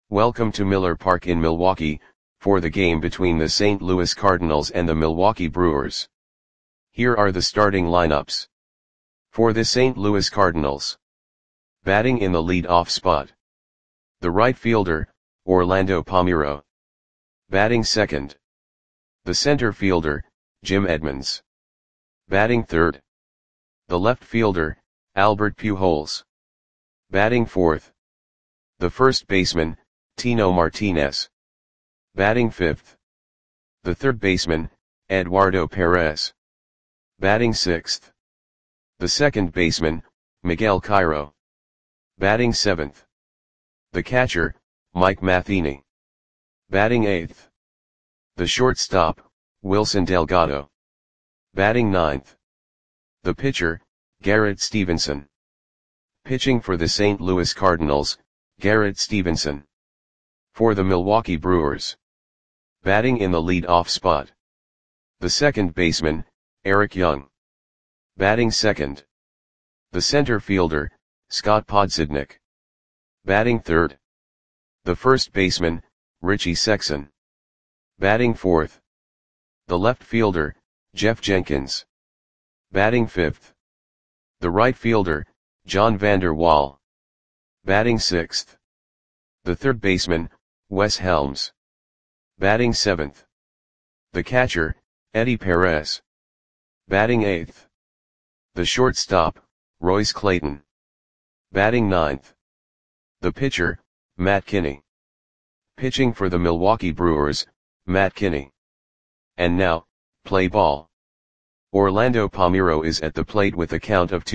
Welcome to Miller Park in Milwaukee, for the game between the St. Louis Cardinals and the Milwaukee Brewers. Here are the starting lineups. For the St. Louis Cardinals. Batting in the lead-off spot. The right fielder, Orlando Palmeiro. Batting second. The center fielder, Jim Edmonds. Batting third. The left fielder, Albert Pujols. Batting fourth. The first baseman, Tino Martinez. Batting fifth. The third baseman, Eduardo Perez. Batting sixth. The second baseman, Miguel Cairo. Batting seventh. The catcher, Mike Matheny. Batting eighth. The shortstop, Wilson Delgado. Batting ninth. The pitcher, Garrett Stevenson. Pitching for the St. Louis Cardinals, Garrett Stevenson. For the Milwaukee Brewers. Batting in the lead-off spot. The second baseman, Eric Young. Batting second. The center fielder, Scott Podsednik. Batting third. The first baseman, Richie Sexson. Batting fourth. The left fielder, Jeff Jenkins. Batting fifth. The right fielder, John Vander Wal. Batting sixth. The third baseman, Wes Helms. Batting seventh. The catcher, Eddie Perez. Batting eighth. The shortstop, Royce Clayton. Batting ninth. The pitcher, Matt Kinney. Pitching for the Milwaukee Brewers, Matt Kinney. And now, play ball. Orlando Palmeiro is at the plate with a count of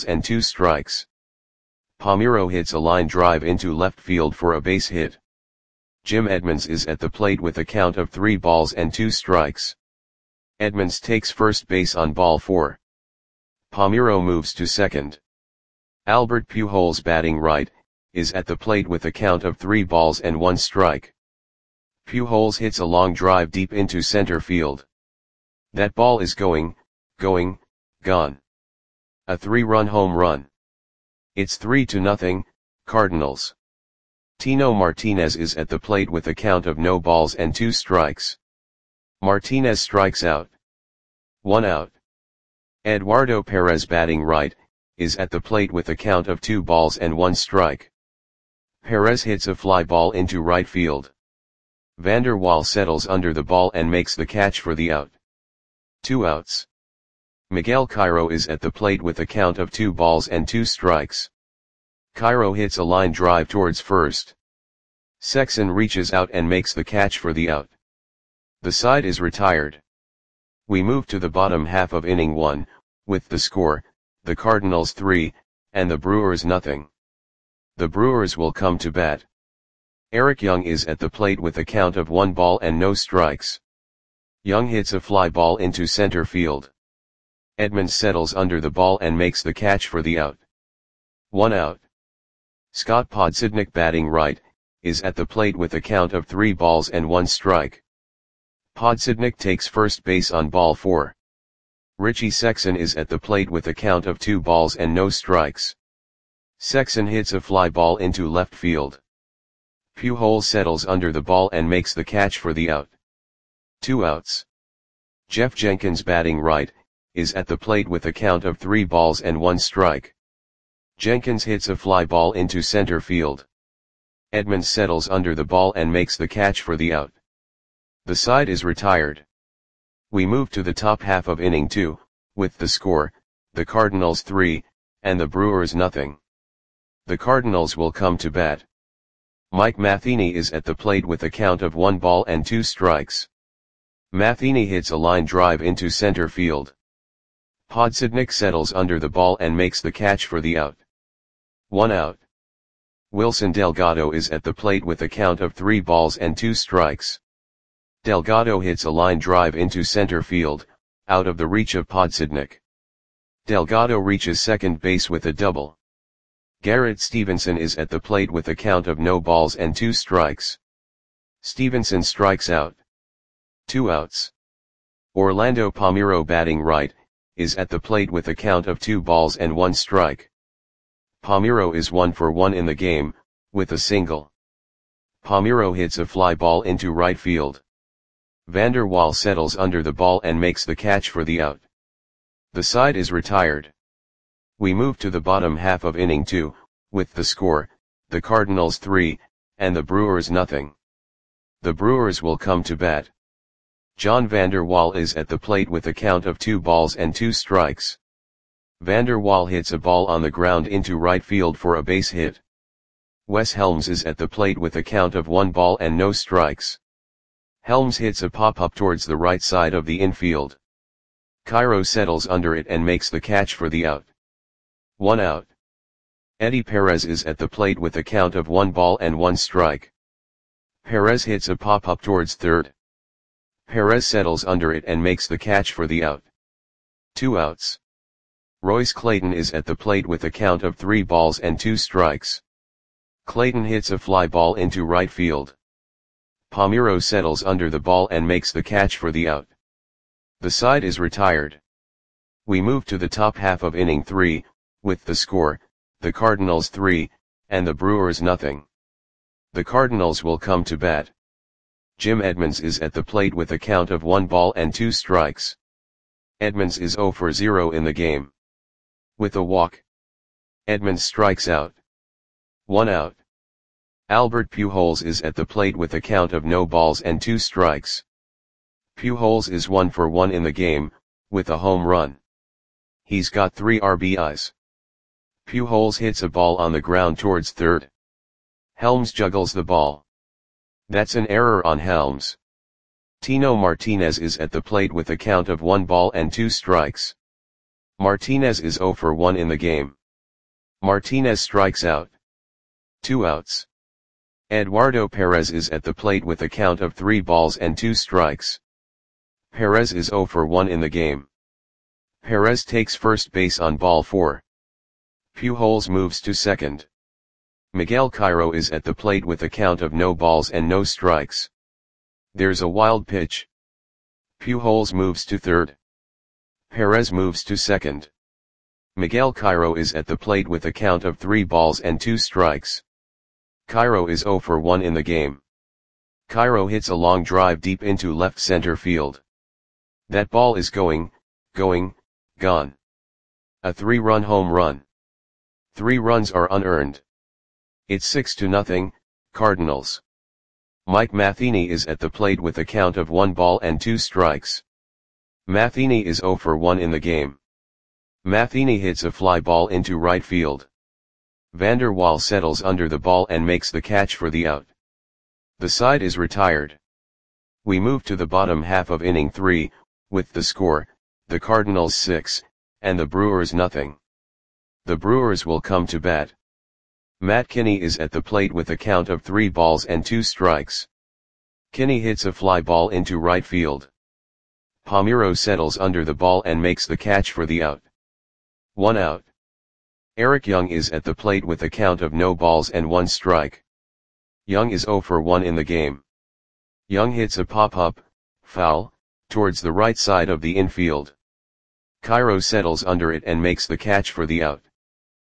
2-2. Palmeiro hits a line drive into left field for a base hit. Jim Edmonds is at the plate with a count of 3-2. Edmonds takes first base on ball 4. Palmeiro moves to second. Albert Pujols, batting right, is at the plate with a count of 3-1. Pujols hits a long drive deep into center field. That ball is gone. A 3-run home run. It's 3-0, Cardinals. Tino Martinez is at the plate with a count of 0-2. Martinez strikes out. 1 out. Eduardo Perez, batting right, is at the plate with a count of 2-1. Perez hits a fly ball into right field. Vander Wal settles under the ball and makes the catch for the out. 2 outs. Miguel Cairo is at the plate with a count of 2-2. Cairo hits a line drive towards first. Sexson reaches out and makes the catch for the out. The side is retired. We move to the bottom half of inning 1, with the score, the Cardinals 3, and the Brewers 0. The Brewers will come to bat. Eric Young is at the plate with a count of 1-0. Young hits a fly ball into center field. Edmonds settles under the ball and makes the catch for the out. 1 out. Scott Podsednik, batting right, is at the plate with a count of 3-1. Podsednik takes first base on ball 4. Richie Sexson is at the plate with a count of 2-0. Sexson hits a fly ball into left field. Pujols settles under the ball and makes the catch for the out. 2 outs. Jeff Jenkins, batting right, is at the plate with a count of 3-1. Jenkins hits a fly ball into center field. Edmonds settles under the ball and makes the catch for the out. The side is retired. We move to the top half of inning 2, with the score, the Cardinals 3, and the Brewers 0. The Cardinals will come to bat. Mike Matheny is at the plate with a count of 1-2. Matheny hits a line drive into center field. Podsednik settles under the ball and makes the catch for the out. 1 out. Wilson Delgado is at the plate with a count of 3-2. Delgado hits a line drive into center field, out of the reach of Podsednik. Delgado reaches second base with a double. Garrett Stevenson is at the plate with a count of 0-2. Stevenson strikes out. 2 outs. Orlando Palmeiro, batting right, is at the plate with a count of 2-1. Palmeiro is 1 for 1 in the game, with a single. Palmeiro hits a fly ball into right field. Van der Waal settles under the ball and makes the catch for the out. The side is retired. We move to the bottom half of inning 2, with the score, the Cardinals 3, and the Brewers nothing. The Brewers will come to bat. John Van der Waal is at the plate with a count of 2 balls and 2 strikes. Van der Waal hits a ball on the ground into right field for a base hit. Wes Helms is at the plate with a count of 1 ball and no strikes. Helms hits a pop-up towards the right side of the infield. Cairo settles under it and makes the catch for the out. 1 out. Eddie Perez is at the plate with a count of 1 ball and 1 strike. Perez hits a pop-up towards third. Perez settles under it and makes the catch for the out. 2 outs. Royce Clayton is at the plate with a count of 3 balls and 2 strikes. Clayton hits a fly ball into right field. Palmeiro settles under the ball and makes the catch for the out. The side is retired. We move to the top half of inning 3, with the score, the Cardinals 3, and the Brewers nothing. The Cardinals will come to bat. Jim Edmonds is at the plate with a count of 1 ball and 2 strikes. Edmonds is 0 for 0 in the game. With a walk, Edmonds strikes out. 1 out. Albert Pujols is at the plate with a count of no balls and 2 strikes. Pujols is 1 for 1 in the game, with a home run. He's got 3 RBIs. Pujols hits a ball on the ground towards third. Helms juggles the ball. That's an error on Helms. Tino Martinez is at the plate with a count of 1 ball and 2 strikes. Martinez is 0 for 1 in the game. Martinez strikes out. 2 outs. Eduardo Perez is at the plate with a count of 3 balls and 2 strikes. Perez is 0 for 1 in the game. Perez takes first base on ball 4. Pujols moves to second. Miguel Cairo is at the plate with a count of no balls and no strikes. There's a wild pitch. Pujols moves to third. Perez moves to second. Miguel Cairo is at the plate with a count of 3 balls and 2 strikes. Cairo is 0 for 1 in the game. Cairo hits a long drive deep into left center field. That ball is gone. A 3-run home run. 3 runs are unearned. It's 6-0, Cardinals. Mike Matheny is at the plate with a count of 1 ball and 2 strikes. Matheny is 0 for 1 in the game. Matheny hits a fly ball into right field. Van der Waal settles under the ball and makes the catch for the out. The side is retired. We move to the bottom half of inning 3, with the score, the Cardinals 6, and the Brewers nothing. The Brewers will come to bat. Matt Kinney is at the plate with a count of 3 balls and 2 strikes. Kinney hits a fly ball into right field. Palmeiro settles under the ball and makes the catch for the out. 1 out. Eric Young is at the plate with a count of no balls and 1 strike. Young is 0 for 1 in the game. Young hits a pop-up, foul, towards the right side of the infield. Cairo settles under it and makes the catch for the out.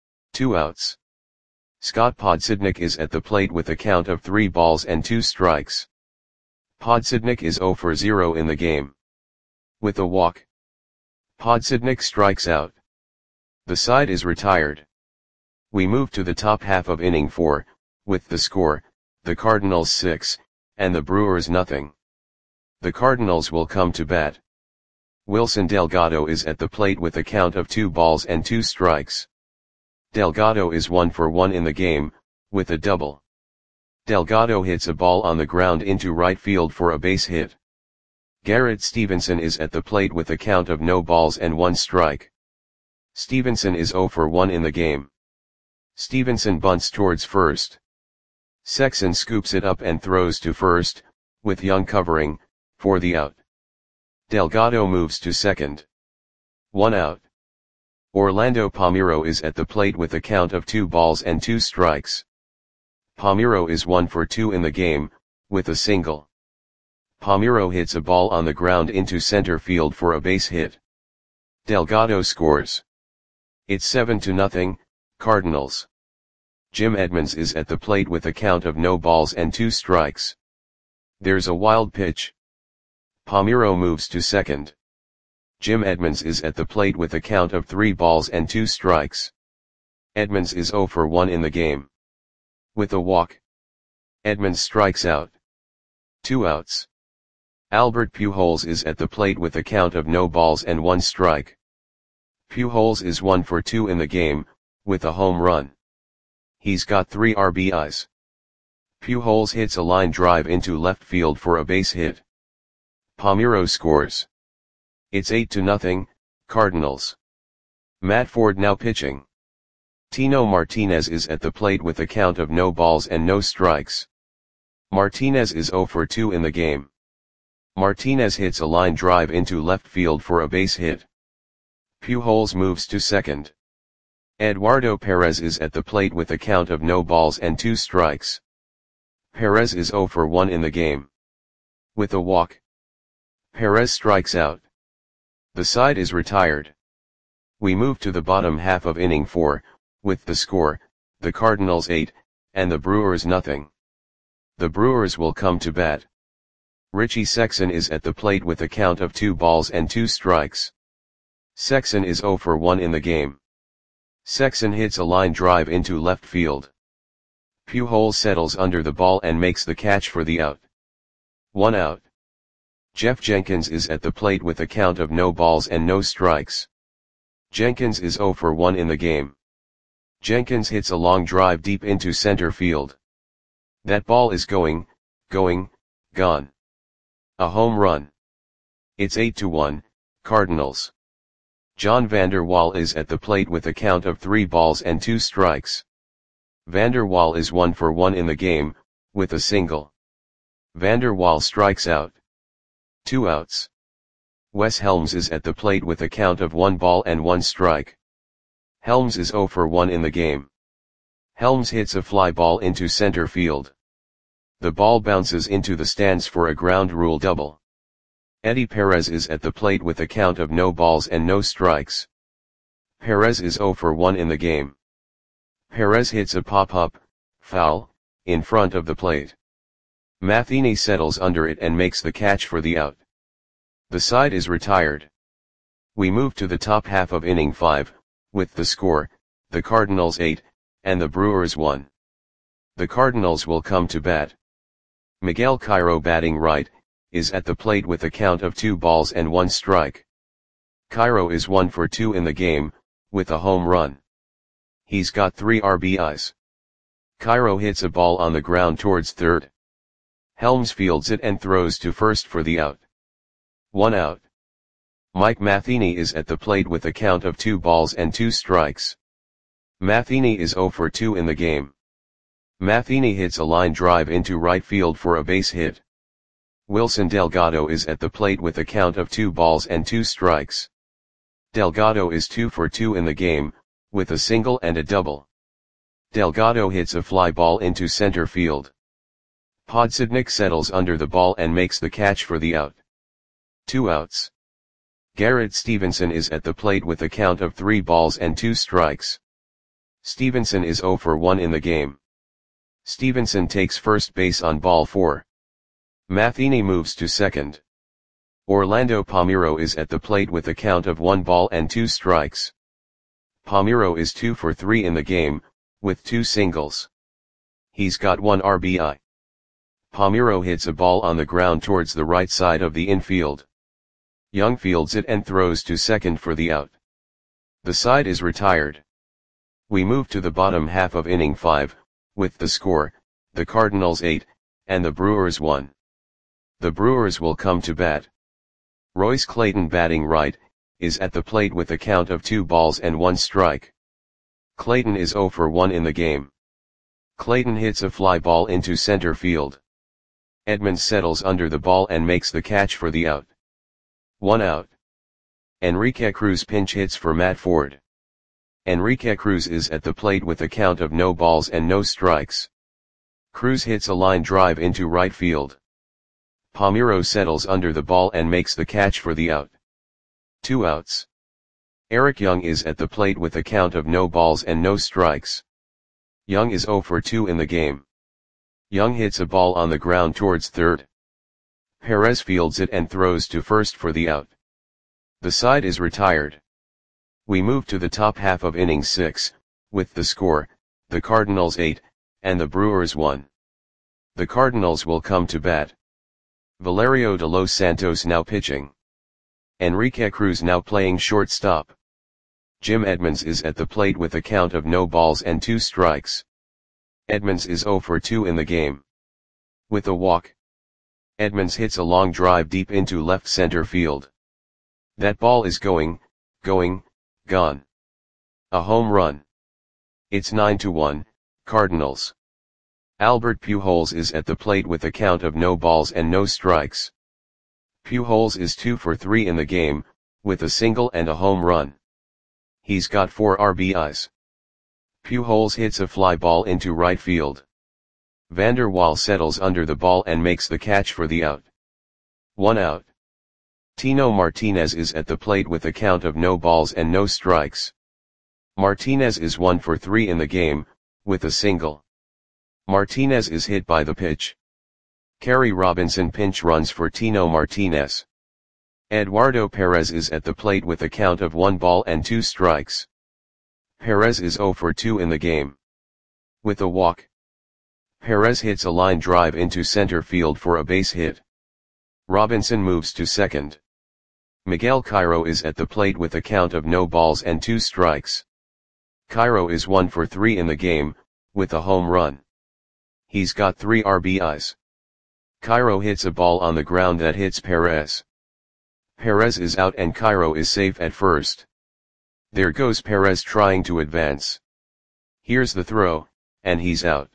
2 outs. Scott Podsednik is at the plate with a count of 3 balls and 2 strikes. Podsednik is 0 for 0 in the game. With a walk, Podsednik strikes out. The side is retired. We move to the top half of inning 4, with the score, the Cardinals 6, and the Brewers nothing. The Cardinals will come to bat. Wilson Delgado is at the plate with a count of 2 balls and 2 strikes. Delgado is 1 for 1 in the game, with a double. Delgado hits a ball on the ground into right field for a base hit. Garrett Stevenson is at the plate with a count of no balls and 1 strike. Stevenson is 0 for 1 in the game. Stevenson bunts towards first. Sexson scoops it up and throws to first, with Young covering, for the out. Delgado moves to second. 1 out. Orlando Palmeiro is at the plate with a count of 2 balls and 2 strikes. Palmeiro is 1 for 2 in the game, with a single. Palmeiro hits a ball on the ground into center field for a base hit. Delgado scores. It's 7-0, Cardinals. Jim Edmonds is at the plate with a count of no balls and 2 strikes. There's a wild pitch. Palmeiro moves to second. Jim Edmonds is at the plate with a count of 3 balls and 2 strikes. Edmonds is 0 for 1 in the game. With a walk, Edmonds strikes out. 2 outs. Albert Pujols is at the plate with a count of no balls and 1 strike. Pujols is 1 for 2 in the game, with a home run. He's got 3 RBIs. Pujols hits a line drive into left field for a base hit. Palmeiro scores. It's 8-0, Cardinals. Matt Ford now pitching. Tino Martinez is at the plate with a count of no balls and no strikes. Martinez is 0 for 2 in the game. Martinez hits a line drive into left field for a base hit. Pujols moves to second. Eduardo Perez is at the plate with a count of no balls and 2 strikes. Perez is 0 for 1 in the game. With a walk, Perez strikes out. The side is retired. We move to the bottom half of inning 4, with the score, the Cardinals 8, and the Brewers nothing. The Brewers will come to bat. Richie Sexson is at the plate with a count of 2 balls and 2 strikes. Sexson is 0 for 1 in the game. Sexson hits a line drive into left field. Pujols settles under the ball and makes the catch for the out. 1 out. Jeff Jenkins is at the plate with a count of no balls and no strikes. Jenkins is 0 for 1 in the game. Jenkins hits a long drive deep into center field. That ball is going, gone. A home run. It's 8-1, Cardinals. John Vander Wal is at the plate with a count of 3 balls and 2 strikes. Vander Wal is 1 for 1 in the game, with a single. Vander Wal strikes out. 2 outs. Wes Helms is at the plate with a count of 1 ball and 1 strike. Helms is 0 for 1 in the game. Helms hits a fly ball into center field. The ball bounces into the stands for a ground rule double. Eddie Perez is at the plate with a count of no balls and no strikes. Perez is 0 for 1 in the game. Perez hits a pop-up, foul, in front of the plate. Matheny settles under it and makes the catch for the out. The side is retired. We move to the top half of inning 5, with the score, the Cardinals 8, and the Brewers 1. The Cardinals will come to bat. Miguel Cairo, batting right, is at the plate with a count of 2 balls and 1 strike. Cairo is 1 for 2 in the game, with a home run. He's got 3 RBIs. Cairo hits a ball on the ground towards third. Helms fields it and throws to first for the out. 1 out. Mike Matheny is at the plate with a count of 2 balls and 2 strikes. Matheny is 0 for 2 in the game. Matheny hits a line drive into right field for a base hit. Wilson Delgado is at the plate with a count of 2 balls and 2 strikes. Delgado is 2 for 2 in the game, with a single and a double. Delgado hits a fly ball into center field. Podsednik settles under the ball and makes the catch for the out. 2 outs. Garrett Stevenson is at the plate with a count of 3 balls and 2 strikes. Stevenson is 0 for 1 in the game. Stevenson takes first base on ball 4. Matheny moves to second. Orlando Palmeiro is at the plate with a count of 1 ball and 2 strikes. Palmeiro is 2 for 3 in the game, with 2 singles. He's got 1 RBI. Palmeiro hits a ball on the ground towards the right side of the infield. Young fields it and throws to second for the out. The side is retired. We move to the bottom half of inning 5, with the score, the Cardinals 8, and the Brewers 1. The Brewers will come to bat. Royce Clayton, batting right, is at the plate with a count of 2 balls and 1 strike. Clayton is 0 for 1 in the game. Clayton hits a fly ball into center field. Edmonds settles under the ball and makes the catch for the out. 1 out. Enrique Cruz pinch hits for Matt Ford. Enrique Cruz is at the plate with a count of no balls and no strikes. Cruz hits a line drive into right field. Palmeiro settles under the ball and makes the catch for the out. 2 outs. Eric Young is at the plate with a count of no balls and no strikes. Young is 0 for 2 in the game. Young hits a ball on the ground towards third. Perez fields it and throws to first for the out. The side is retired. We move to the top half of inning 6, with the score, the Cardinals 8, and the Brewers 1. The Cardinals will come to bat. Valerio de los Santos now pitching. Enrique Cruz now playing shortstop. Jim Edmonds is at the plate with a count of no balls and 2 strikes. Edmonds is 0 for 2 in the game. With a walk. Edmonds hits a long drive deep into left center field. That ball is going, gone. A home run. It's 9-1, Cardinals. Albert Pujols is at the plate with a count of no balls and no strikes. Pujols is 2 for 3 in the game, with a single and a home run. He's got 4 RBIs. Pujols hits a fly ball into right field. Vander Waal settles under the ball and makes the catch for the out. 1 out. Tino Martinez is at the plate with a count of no balls and no strikes. Martinez is 1 for 3 in the game, with a single. Martinez is hit by the pitch. Kerry Robinson pinch runs for Tino Martinez. Eduardo Perez is at the plate with a count of 1 ball and 2 strikes. Perez is 0 for 2 in the game. With a walk. Perez hits a line drive into center field for a base hit. Robinson moves to second. Miguel Cairo is at the plate with a count of no balls and 2 strikes. Cairo is 1 for 3 in the game, with a home run. He's got 3 RBIs. Cairo hits a ball on the ground that hits Perez. Perez is out and Cairo is safe at first. There goes Perez trying to advance. Here's the throw, and he's out.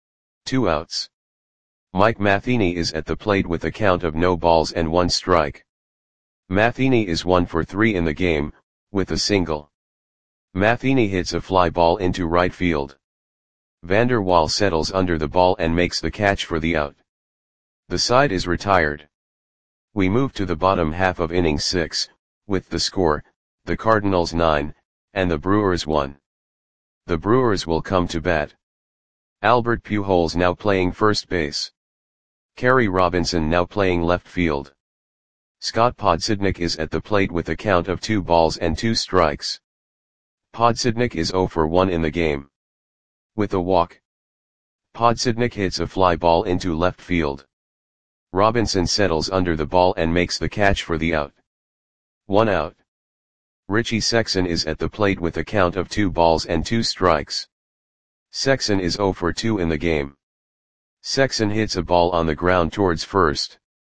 2 outs. Mike Matheny is at the plate with a count of no balls and 1 strike. Matheny is 1 for 3 in the game, with a single. Matheny hits a fly ball into right field. Vander Waal settles under the ball and makes the catch for the out. The side is retired. We move to the bottom half of inning 6, with the score, the Cardinals 9, and the Brewers 1. The Brewers will come to bat. Albert Pujols now playing first base. Kerry Robinson now playing left field. Scott Podsednik is at the plate with a count of 2 balls and 2 strikes. Podsednik is 0 for 1 in the game. With a walk. Podsednik hits a fly ball into left field. Robinson settles under the ball and makes the catch for the out. 1 out. Richie Sexson is at the plate with a count of 2 balls and 2 strikes. Sexson is 0 for 2 in the game. Sexson hits a ball on the ground towards first.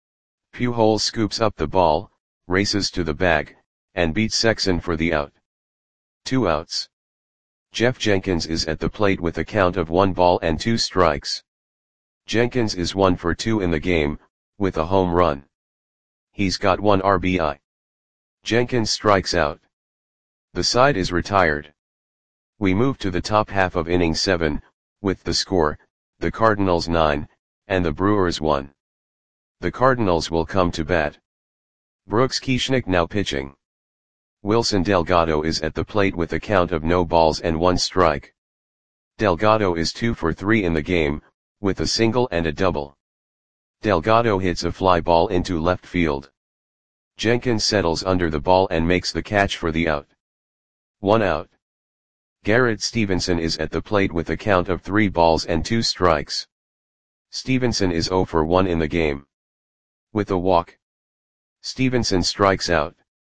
Pujols scoops up the ball, races to the bag, and beats Sexson for the out. 2 outs. Jeff Jenkins is at the plate with a count of 1 ball and 2 strikes. Jenkins is 1 for 2 in the game, with a home run. He's got 1 RBI. Jenkins strikes out. The side is retired. We move to the top half of inning 7, with the score, the Cardinals 9, and the Brewers 1. The Cardinals will come to bat. Brooks Kieschnick now pitching. Wilson Delgado is at the plate with a count of no balls and 1 strike. Delgado is 2 for 3 in the game, with a single and a double. Delgado hits a fly ball into left field. Jenkins settles under the ball and makes the catch for the out. 1 out. Garrett Stevenson is at the plate with a count of 3 balls and 2 strikes. Stevenson is 0 for 1 in the game. With a walk. Stevenson strikes out.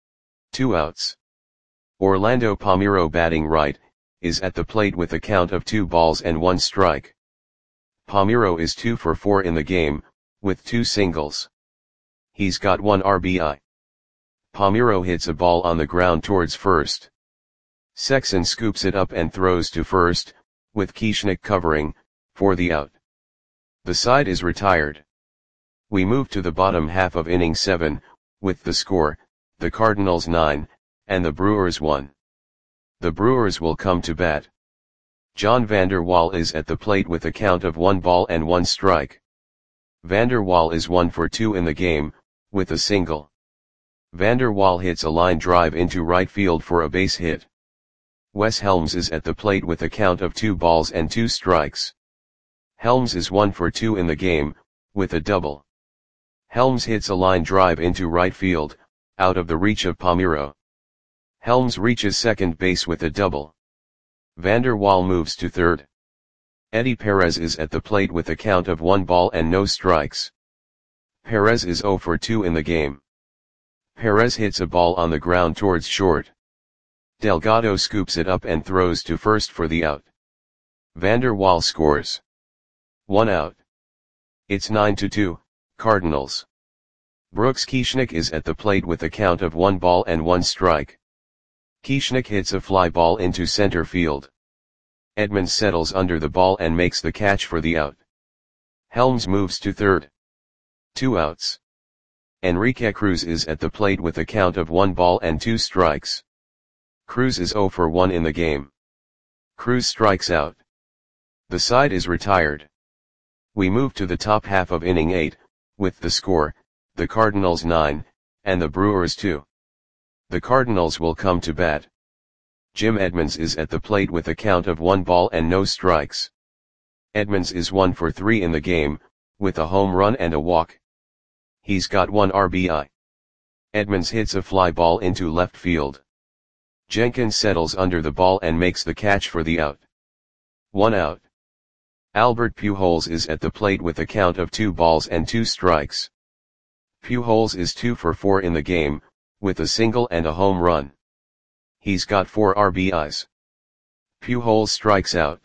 2 outs. Orlando Palmeiro batting right, is at the plate with a count of 2 balls and 1 strike. Palmeiro is 2 for 4 in the game, with 2 singles. He's got 1 RBI. Palmeiro hits a ball on the ground towards first. Sexson scoops it up and throws to first, with Kieschnick covering, for the out. The side is retired. We move to the bottom half of inning 7, with the score, the Cardinals 9, and the Brewers 1. The Brewers will come to bat. John Vander Waal is at the plate with a count of 1 ball and 1 strike. Vander Waal is 1 for 2 in the game, with a single. Vander Waal hits a line drive into right field for a base hit. Wes Helms is at the plate with a count of 2 balls and 2 strikes. Helms is 1 for 2 in the game, with a double. Helms hits a line drive into right field, out of the reach of Palmeiro. Helms reaches second base with a double. Vander Waal moves to third. Eddie Perez is at the plate with a count of 1 ball and no strikes. Perez is 0 for 2 in the game. Perez hits a ball on the ground towards short. Delgado scoops it up and throws to first for the out. Vander Waal scores. 1 out. It's 9-2, Cardinals. Brooks Kieschnick is at the plate with a count of 1 ball and 1 strike. Kieschnick hits a fly ball into center field. Edmonds settles under the ball and makes the catch for the out. Helms moves to third. 2 outs. Enrique Cruz is at the plate with a count of 1 ball and 2 strikes. Cruz is 0 for 1 in the game. Cruz strikes out. The side is retired. We move to the top half of inning 8, with the score, the Cardinals 9, and the Brewers 2. The Cardinals will come to bat. Jim Edmonds is at the plate with a count of 1 ball and no strikes. Edmonds is 1 for 3 in the game, with a home run and a walk. He's got 1 RBI. Edmonds hits a fly ball into left field. Jenkins settles under the ball and makes the catch for the out. 1 out. Albert Pujols is at the plate with a count of 2 balls and 2 strikes. Pujols is 2 for 4 in the game, with a single and a home run. He's got 4 RBIs. Pujols strikes out.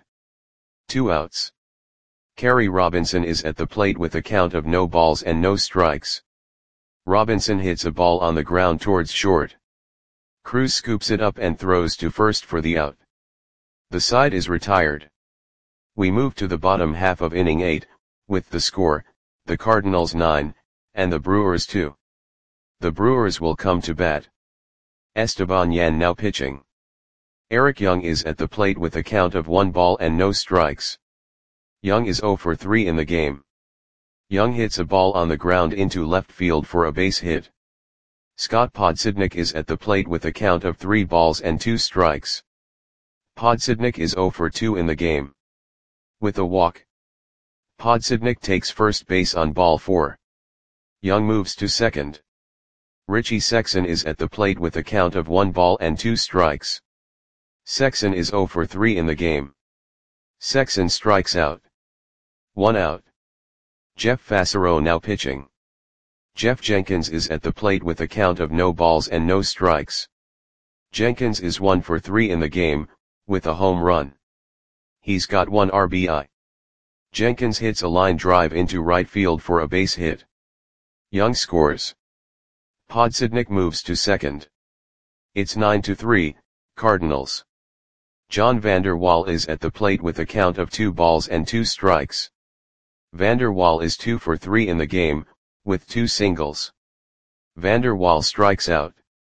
2 outs. Kerry Robinson is at the plate with a count of no balls and no strikes. Robinson hits a ball on the ground towards short. Cruz scoops it up and throws to first for the out. The side is retired. We move to the bottom half of inning 8, with the score, the Cardinals 9, and the Brewers 2. The Brewers will come to bat. Esteban Yan now pitching. Eric Young is at the plate with a count of 1 ball and no strikes. Young is 0 for 3 in the game. Young hits a ball on the ground into left field for a base hit. Scott Podsednik is at the plate with a count of 3 balls and 2 strikes. Podsednik is 0 for 2 in the game. With a walk. Podsednik takes first base on ball 4. Young moves to second. Richie Sexson is at the plate with a count of 1 ball and 2 strikes. Sexson is 0 for 3 in the game. Sexson strikes out. 1 out. Jeff Fassero now pitching. Jeff Jenkins is at the plate with a count of no balls and no strikes. Jenkins is 1 for 3 in the game, with a home run. He's got 1 RBI. Jenkins hits a line drive into right field for a base hit. Young scores. Podsednik moves to second. It's 9-3, Cardinals. John Vander Waal is at the plate with a count of 2 balls and 2 strikes. Vander Waal is 2 for 3 in the game, with 2 singles. Vander Waal strikes out.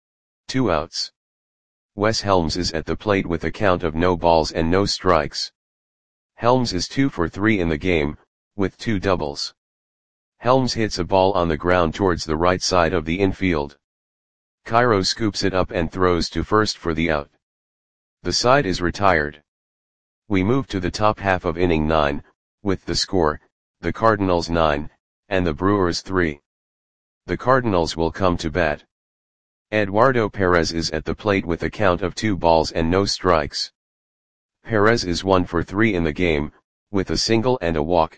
2 outs. Wes Helms is at the plate with a count of no balls and no strikes. Helms is 2 for 3 in the game, with 2 doubles. Helms hits a ball on the ground towards the right side of the infield. Cairo scoops it up and throws to first for the out. The side is retired. We move to the top half of inning 9, with the score, the Cardinals 9, and the Brewers 3. The Cardinals will come to bat. Eduardo Perez is at the plate with a count of 2 balls and no strikes. Perez is 1 for 3 in the game, with a single and a walk.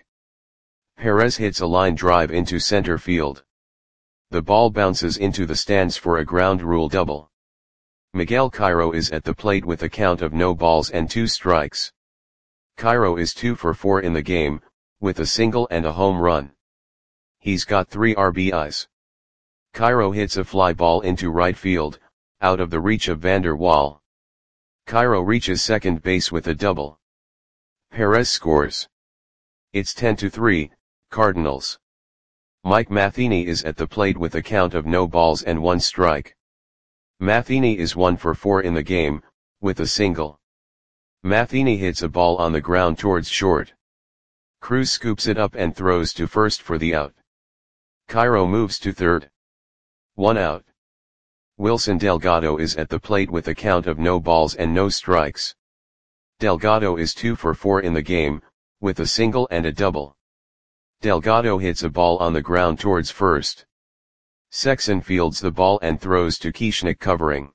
Perez hits a line drive into center field. The ball bounces into the stands for a ground rule double. Miguel Cairo is at the plate with a count of no balls and 2 strikes. Cairo is 2 for 4 in the game, with a single and a home run. He's got 3 RBIs. Cairo hits a fly ball into right field, out of the reach of Vander Waal. Cairo reaches second base with a double. Perez scores. It's 10-3, Cardinals. Mike Matheny is at the plate with a count of no balls and 1 strike. Matheny is 1 for 4 in the game, with a single. Matheny hits a ball on the ground towards short. Cruz scoops it up and throws to first for the out. Cairo moves to third. 1 out. Wilson Delgado is at the plate with a count of no balls and no strikes. Delgado is 2 for 4 in the game, with a single and a double. Delgado hits a ball on the ground towards first. Sexson fields the ball and throws to Kieschnick covering.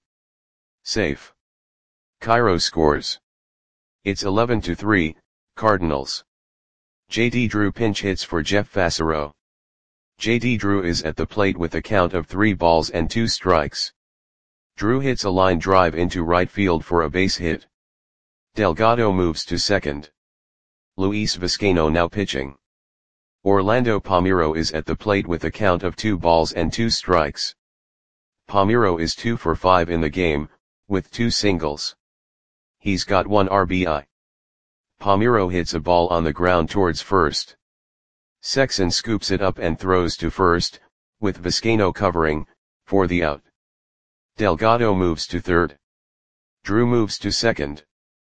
Safe. Cairo scores. It's 11-3, Cardinals. J.D. Drew pinch hits for Jeff Fassero. J.D. Drew is at the plate with a count of 3 balls and 2 strikes. Drew hits a line drive into right field for a base hit. Delgado moves to second. Luis Vizcaino now pitching. Orlando Palmeiro is at the plate with a count of 2 balls and 2 strikes. Palmeiro is 2 for 5 in the game, with 2 singles. He's got 1 RBI. Palmeiro hits a ball on the ground towards first. Sexson scoops it up and throws to first, with Vizcaino covering, for the out. Delgado moves to third. Drew moves to second.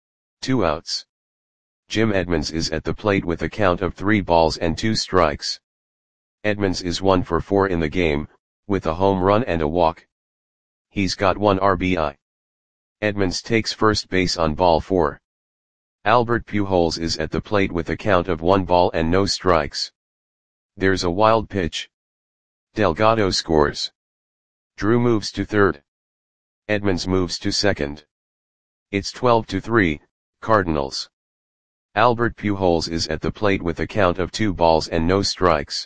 2 outs. Jim Edmonds is at the plate with a count of 3 balls and 2 strikes. Edmonds is 1 for 4 in the game, with a home run and a walk. He's got 1 RBI. Edmonds takes first base on ball 4. Albert Pujols is at the plate with a count of 1 ball and no strikes. There's a wild pitch. Delgado scores. Drew moves to third. Edmonds moves to second. It's 12-3, Cardinals. Albert Pujols is at the plate with a count of 2 balls and no strikes.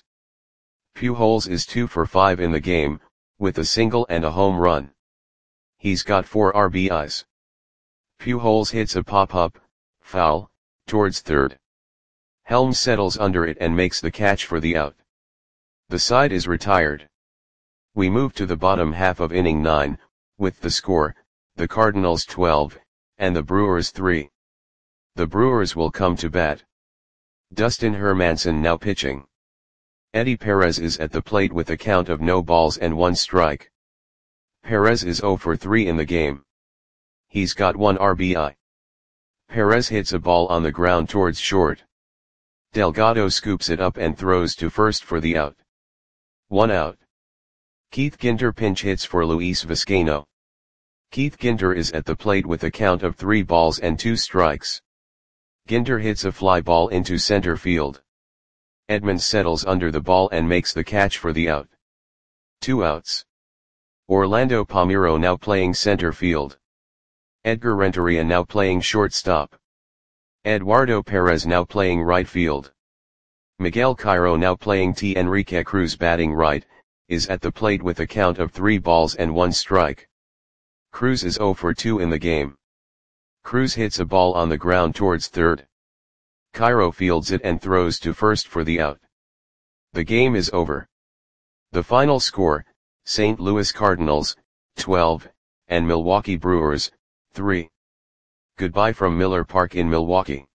Pujols is 2 for 5 in the game, with a single and a home run. He's got 4 RBIs. Pujols hits a pop-up, foul, towards third. Helms settles under it and makes the catch for the out. The side is retired. We move to the bottom half of inning 9, with the score, the Cardinals 12, and the Brewers 3. The Brewers will come to bat. Dustin Hermanson now pitching. Eddie Perez is at the plate with a count of no balls and 1 strike. Perez is 0 for 3 in the game. He's got 1 RBI. Perez hits a ball on the ground towards short. Delgado scoops it up and throws to first for the out. 1 out. Keith Ginter pinch hits for Luis Vizcaino. Keith Ginter is at the plate with a count of 3 balls and 2 strikes. Ginter hits a fly ball into center field. Edmonds settles under the ball and makes the catch for the out. 2 outs. Orlando Palmeiro now playing center field. Edgar Renteria now playing shortstop. Eduardo Perez now playing right field. Miguel Cairo now playing T. Enrique Cruz batting right, is at the plate with a count of 3 balls and 1 strike. Cruz is 0 for 2 in the game. Cruz hits a ball on the ground towards third. Cairo fields it and throws to first for the out. The game is over. The final score, St. Louis Cardinals, 12, and Milwaukee Brewers, 3. Goodbye from Miller Park in Milwaukee.